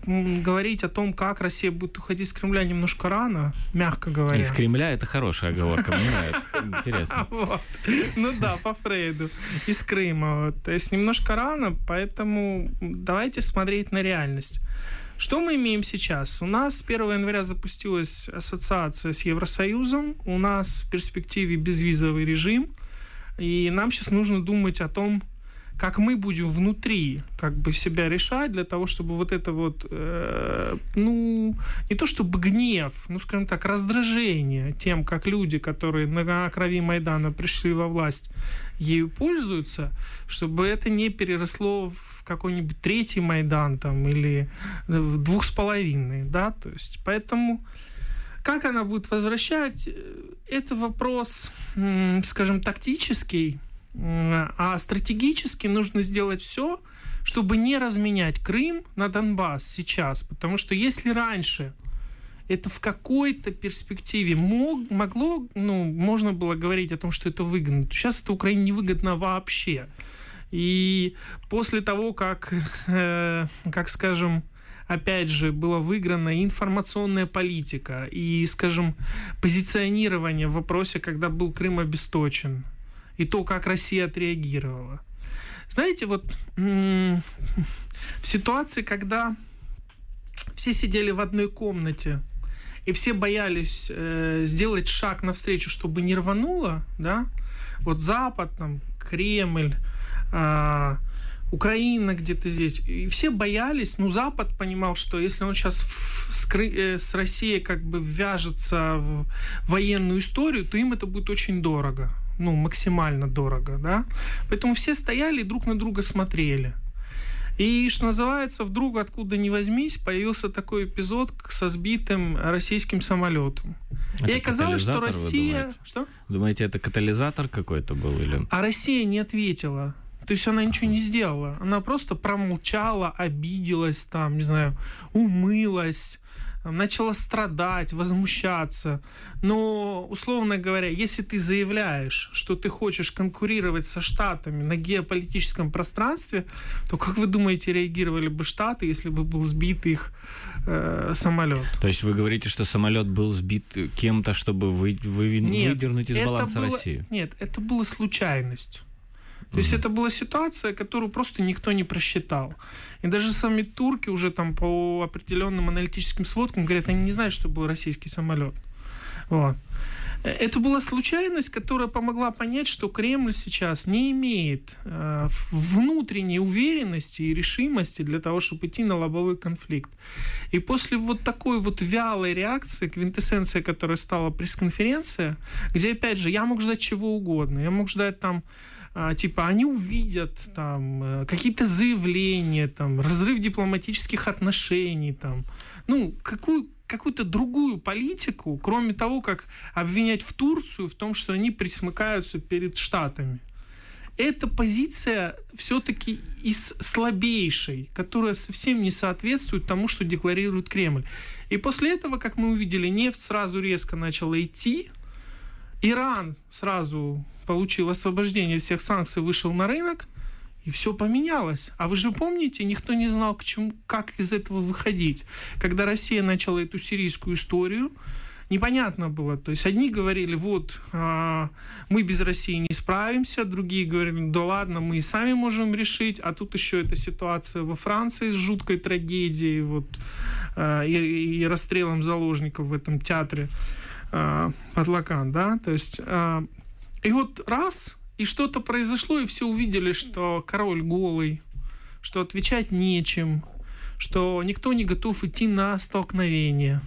говорить о том, как Россия будет уходить с Кремля, немножко рано, мягко говоря. Из Кремля это хорошая оговорка, мне нравится. Интересно. Вот. Ну да, по Фрейду. Из Крыма. Вот. То есть немножко рано, поэтому давайте смотреть на реальность. Что мы имеем сейчас? У нас с первого января запустилась ассоциация с Евросоюзом, у нас в перспективе безвизовый режим, и нам сейчас нужно думать о том, как мы будем внутри как бы себя решать для того, чтобы вот это вот, э, ну, не то чтобы гнев, ну, скажем так, раздражение тем, как люди, которые на крови Майдана пришли во власть, ею пользуются, чтобы это не переросло в какой-нибудь третий Майдан там или в двух с половиной, да, то есть поэтому как она будет возвращать, это вопрос, скажем, тактический. А стратегически нужно сделать все, чтобы не разменять Крым на Донбасс сейчас. Потому что если раньше это в какой-то перспективе мог, могло, ну, можно было говорить о том, что это выгодно, то сейчас это Украине невыгодно вообще. И после того, как, э, как скажем, опять же, была выиграна информационная политика и, скажем, позиционирование в вопросе, когда был Крым обесточен, и то, как Россия отреагировала. Знаете, вот м- в ситуации, когда все сидели в одной комнате, и все боялись э, сделать шаг навстречу, чтобы не рвануло, да, вот Запад, там, Кремль, э, Украина где-то здесь, и все боялись, ну, Запад понимал, что если он сейчас в, с, э, с Россией как бы ввяжется в военную историю, то им это будет очень дорого. Ну, максимально дорого, да. Поэтому все стояли и друг на друга смотрели. И, что называется, вдруг, откуда ни возьмись, появился такой эпизод со сбитым российским самолетом. Это и оказалось, что Россия... Думаете? Что? Думаете, это катализатор какой-то был? Или... А Россия не ответила. То есть она ничего не сделала. Она просто промолчала, обиделась, там, не знаю, умылась, начала страдать, возмущаться. Но, условно говоря, если ты заявляешь, что ты хочешь конкурировать со Штатами на геополитическом пространстве, то как вы думаете, реагировали бы Штаты, если бы был сбит их э, самолет? То есть вы говорите, что самолет был сбит кем-то, чтобы вы, вы, нет, выдернуть из баланса было, России? Нет, это была случайность. То есть это была ситуация, которую просто никто не просчитал. И даже сами турки уже там по определенным аналитическим сводкам говорят, они не знают, что был российский самолет. Вот. Это была случайность, которая помогла понять, что Кремль сейчас не имеет э, внутренней уверенности и решимости для того, чтобы идти на лобовой конфликт. И после вот такой вот вялой реакции, квинтэссенция, которая стала пресс-конференция, где, опять же, я мог ждать чего угодно. Я мог ждать там типа они увидят там какие-то заявления, там разрыв дипломатических отношений, там, ну какую какую-то другую политику, кроме того, как обвинять в Турцию в том, что они присмыкаются перед Штатами. Эта позиция все-таки из слабейшей, которая совсем не соответствует тому, что декларирует Кремль. И после этого, как мы увидели, нефть сразу резко начала идти, Иран сразу получил освобождение всех санкций, вышел на рынок, и все поменялось. А вы же помните, никто не знал, к чему, как из этого выходить. Когда Россия начала эту сирийскую историю, непонятно было. То есть одни говорили, вот, а, мы без России не справимся, другие говорили, да ладно, мы и сами можем решить. А тут еще эта ситуация во Франции с жуткой трагедией, вот, а, и, и расстрелом заложников в этом театре а, Батлакан, да, то есть... А, и вот раз, и что-то произошло, и все увидели, что король голый, что отвечать нечем, что никто не готов идти на столкновение.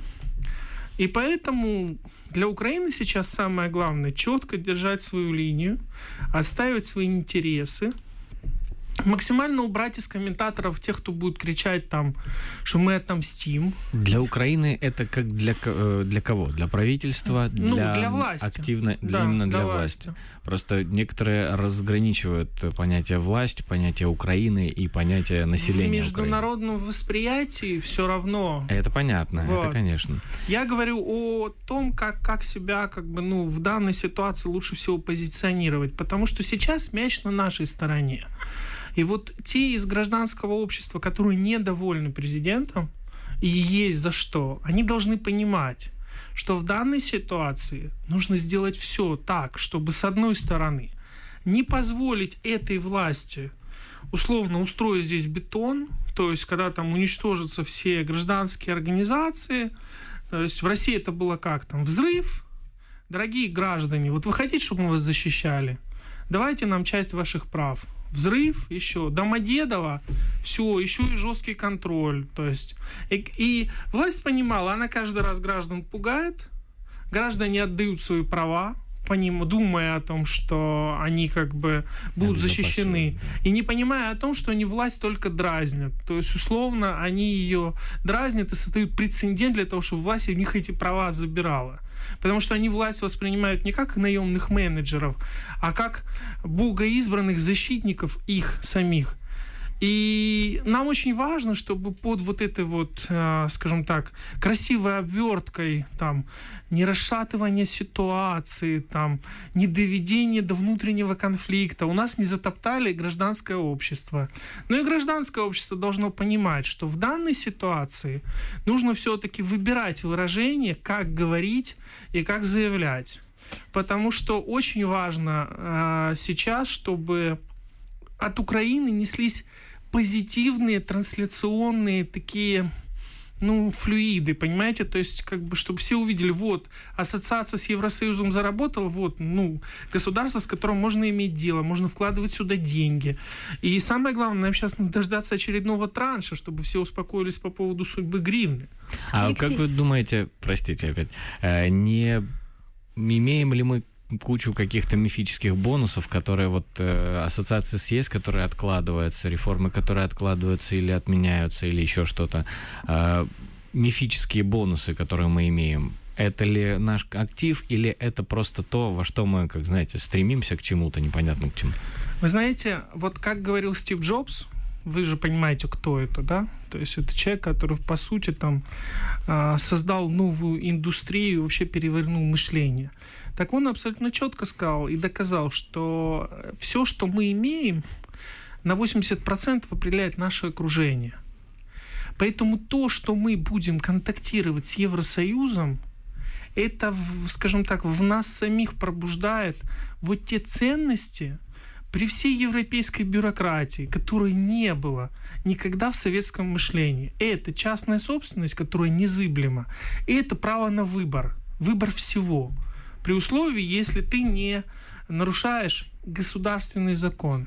И поэтому для Украины сейчас самое главное четко держать свою линию, отстаивать свои интересы, максимально убрать из комментаторов тех, кто будет кричать там, что мы отомстим. Для Украины это как для, для кого? Для правительства? Для, ну, для власти. Активно, да, именно для, для власти. власти. Просто некоторые разграничивают понятие власть, понятие Украины и понятие населения В международном Украины. Восприятии все равно. Это понятно, вот. Это конечно. Я говорю о том, как, как себя как бы, ну, в данной ситуации лучше всего позиционировать, потому что сейчас мяч на нашей стороне. И вот те из гражданского общества, которые недовольны президентом, и есть за что, они должны понимать, что в данной ситуации нужно сделать все так, чтобы, с одной стороны, не позволить этой власти условно устроить здесь бетон, то есть когда там уничтожатся все гражданские организации. То есть в России это было как там? Взрыв. Дорогие граждане, вот вы хотите, чтобы мы вас защищали? Давайте нам часть ваших прав. Взрыв, еще Домодедово, все, еще и жесткий контроль. То есть, и, и власть понимала, она каждый раз граждан пугает, граждане отдают свои права, по ним, думая о том, что они как бы будут защищены, и не понимая о том, что они власть только дразнят. То есть, условно, они ее дразнят и создают прецедент для того, чтобы власть у них эти права забирала. Потому что они власть воспринимают не как наемных менеджеров, а как богоизбранных защитников их самих. И нам очень важно, чтобы под вот этой вот, скажем так, красивой обверткой, там, не расшатывание ситуации, там, не доведение до внутреннего конфликта, у нас не затоптали гражданское общество. Но и гражданское общество должно понимать, что в данной ситуации нужно все-таки выбирать выражение, как говорить и как заявлять. Потому что очень важно э, сейчас, чтобы от Украины неслись позитивные, трансляционные такие, ну, флюиды, понимаете? То есть, как бы, чтобы все увидели, вот, ассоциация с Евросоюзом заработала, вот, ну, государство, с которым можно иметь дело, можно вкладывать сюда деньги. И самое главное, нам сейчас надо дождаться очередного транша, чтобы все успокоились по поводу судьбы гривны. А Алексей... как вы думаете, простите опять, не имеем ли мы кучу каких-то мифических бонусов, которые вот э, ассоциации с ЕС, которые откладываются, реформы, которые откладываются или отменяются, или еще что-то. Э, мифические бонусы, которые мы имеем, это ли наш актив, или это просто то, во что мы, как знаете, стремимся к чему-то, непонятно к чему? Вы знаете, вот как говорил Стив Джобс, вы же понимаете, кто это, да? То есть это человек, который, по сути, там, создал новую индустрию, вообще перевернул мышление. Так он абсолютно четко сказал и доказал, что все, что мы имеем, на восемьдесят процентов определяет наше окружение. Поэтому то, что мы будем контактировать с Евросоюзом, это, скажем так, в нас самих пробуждает вот те ценности, при всей европейской бюрократии, которой не было никогда в советском мышлении. Это частная собственность, которая незыблема. И это право на выбор. Выбор всего. При условии, если ты не нарушаешь государственный закон.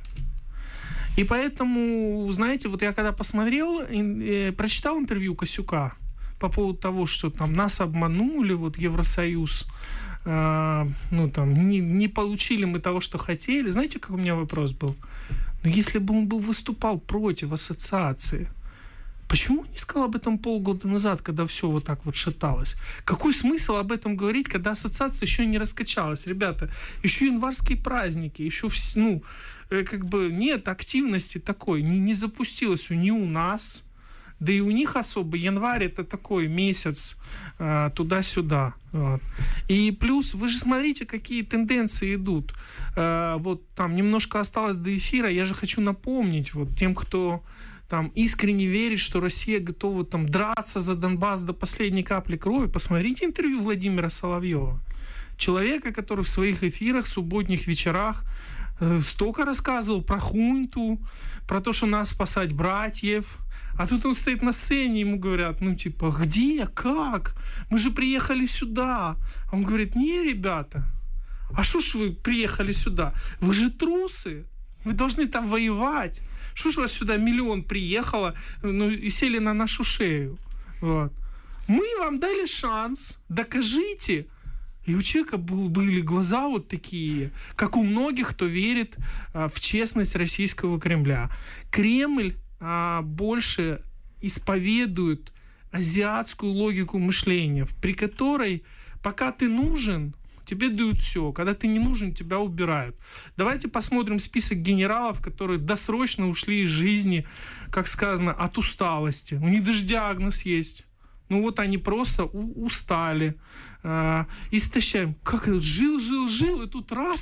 И поэтому, знаете, вот я когда посмотрел, э, прочитал интервью Косюка по поводу того, что там нас обманули, вот Евросоюз, Uh, ну, там, не, не получили мы того, что хотели. Знаете, как у меня вопрос был? Ну, если бы он был выступал против ассоциации, почему он не сказал об этом полгода назад, когда все вот так вот шаталось? Какой смысл об этом говорить, когда ассоциация еще не раскачалась? Ребята, еще январские праздники, еще, ну, как бы нет активности такой, не, не запустилось ни у нас, да и у них особо. Январь — это такой месяц э, туда-сюда. Вот. И плюс, вы же смотрите, какие тенденции идут. Э, вот там немножко осталось до эфира. Я же хочу напомнить вот тем, кто там искренне верит, что Россия готова там драться за Донбасс до последней капли крови. Посмотрите интервью Владимира Соловьева. Человека, который в своих эфирах, субботних вечерах э, столько рассказывал про хунту, про то, что нас спасать братьев. А тут он стоит на сцене, ему говорят, ну типа, где, как? Мы же приехали сюда. А он говорит, не, ребята, а что ж вы приехали сюда? Вы же трусы, вы должны там воевать. Что ж у вас сюда миллион приехало, ну и сели на нашу шею? Вот. Мы вам дали шанс, докажите. И у человека был, были глаза вот такие, как у многих, кто верит а, в честность российского Кремля. Кремль а, больше исповедует азиатскую логику мышления, при которой пока ты нужен, тебе дают все. Когда ты не нужен, тебя убирают. Давайте посмотрим список генералов, которые досрочно ушли из жизни, как сказано, от усталости. У них даже диагноз есть. Ну вот они просто у- устали, э, истощаем. Как это? Жил, жил, жил, и тут раз,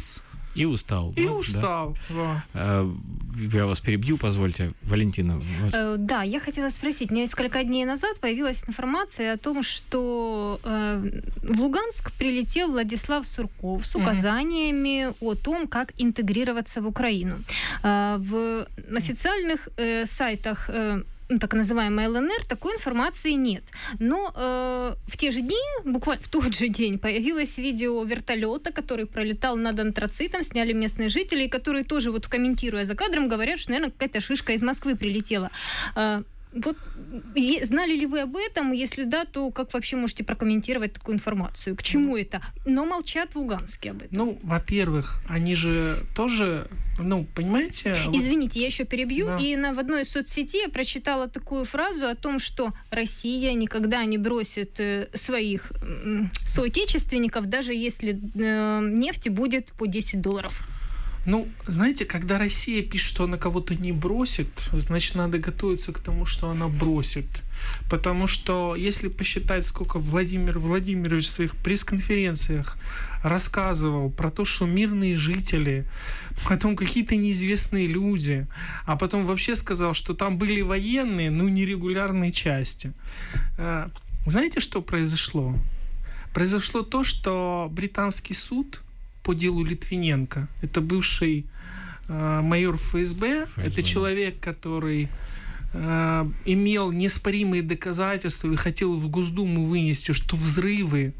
И устал. И Ну, устал. Да. да. Э, Я вас перебью, позвольте. Валентина. вас- Э, Да, я хотела спросить. Несколько дней назад появилась информация о том, что э, в Луганск прилетел Владислав Сурков с Мгм. указаниями о том, как интегрироваться в Украину. Э, В официальных э, сайтах э, ну, так называемой эл эн эр такой информации нет. Но э, в те же дни, буквально в тот же день, появилось видео вертолета, который пролетал над антрацитом, сняли местные жители, которые тоже, вот комментируя за кадром, говорят, что, наверное, какая-то шишка из Москвы прилетела. Э, Вот е- знали ли вы об этом? Если да, то как вообще можете прокомментировать такую информацию? К чему это? Но молчат в Луганске об этом. Ну, во-первых, они же тоже, ну, понимаете... вот- Извините, я еще перебью. Да. И на, в одной из соцсетей я прочитала такую фразу о том, что Россия никогда не бросит э, своих м, соотечественников, даже если э, нефти будет по десять долларов. Ну, знаете, когда Россия пишет, что она кого-то не бросит, значит, надо готовиться к тому, что она бросит. Потому что, если посчитать, сколько Владимир Владимирович в своих пресс-конференциях рассказывал про то, что мирные жители, потом какие-то неизвестные люди, а потом вообще сказал, что там были военные, ну, нерегулярные части. Э, Знаете, что произошло? Произошло то, что британский суд по делу Литвиненко, это бывший э, майор эф эс бэ, ФСБ, это да. человек, который э, имел неоспоримые доказательства и хотел в Госдуму вынести, что взрывы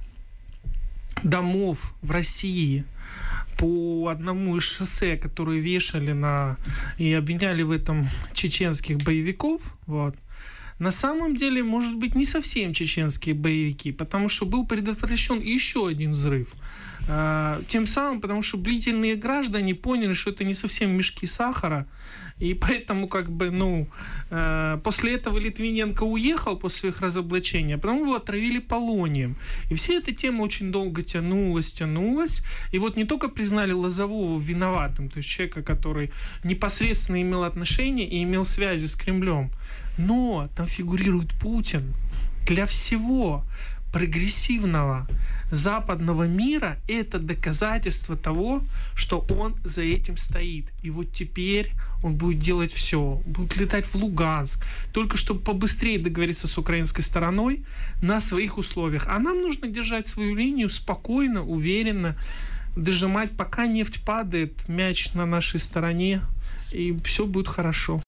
домов в России по одному из шоссе, которые вешали на и обвиняли в этом чеченских боевиков, вот, на самом деле, может быть, не совсем чеченские боевики, потому что был предотвращен еще один взрыв. А, Тем самым, потому что бдительные граждане поняли, что это не совсем мешки сахара, и поэтому, как бы, ну, э, после этого Литвиненко уехал после своих разоблачений, а потом его отравили полонием. И вся эта тема очень долго тянулась, тянулась. И вот не только признали Лозового виноватым, то есть человека, который непосредственно имел отношение и имел связи с Кремлем, но там фигурирует Путин. Для всего прогрессивного западного мира это доказательство того, что он за этим стоит. И вот теперь он будет делать все. Будет летать в Луганск, только чтобы побыстрее договориться с украинской стороной на своих условиях. А нам нужно держать свою линию спокойно, уверенно, дожимать, пока нефть падает, мяч на нашей стороне, и все будет хорошо.